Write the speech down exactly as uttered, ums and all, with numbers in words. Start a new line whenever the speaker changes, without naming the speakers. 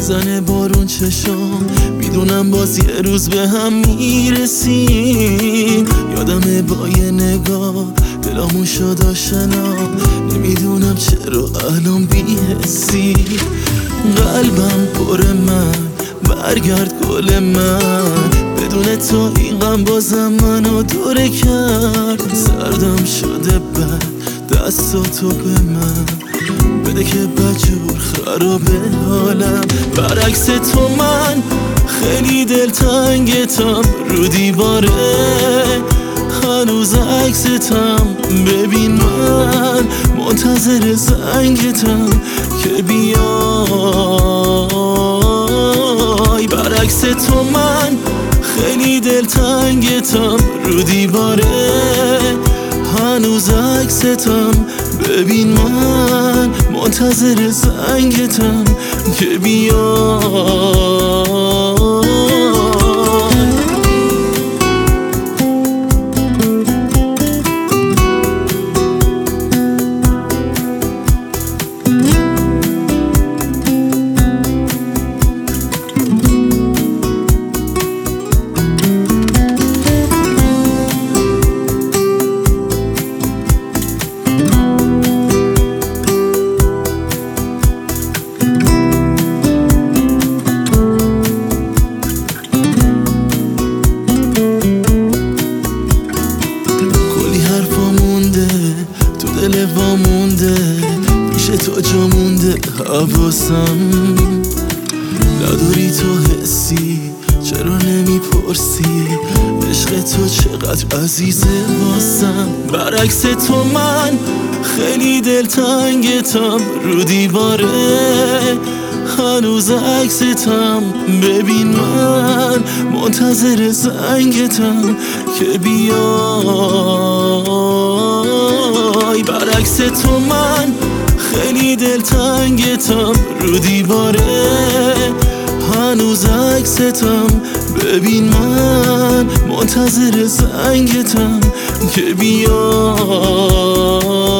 میزنه بارون چشام، میدونم باز یه روز به هم میرسیم. یادمه با یه نگاه دلامون شد آشنا، نمیدونم چرا الان بی‌حسی. قلبم پر من برگرد گل من، بدون تو این غم بازم منو دوره کرد. سردم شده بد دستاتو به من بده که بجور خرابه حالم. برعکس تو من خیلی دلتنگتم، رو دیواره هنوز عکستم. ببین من منتظر زنگتم که بیای. برعکس تو من خیلی دلتنگتم، رو دیواره هنوز عکستم. ببین من منتظر زنگتم که بیای. دل وامونده پیش تو جا مونده حواسم. نداری تو حسی چرا نمیپرسی عشق تو چقدر عزیزه واسم. برعکس تو من خیلی دلتنگتم، رو دیواره هنوز عکستم. ببین من منتظر زنگتم که بیای. برعکس تو من خیلی دلتنگتم، رو دیواره هنوز عکستم. ببین من منتظر زنگتم که بیای.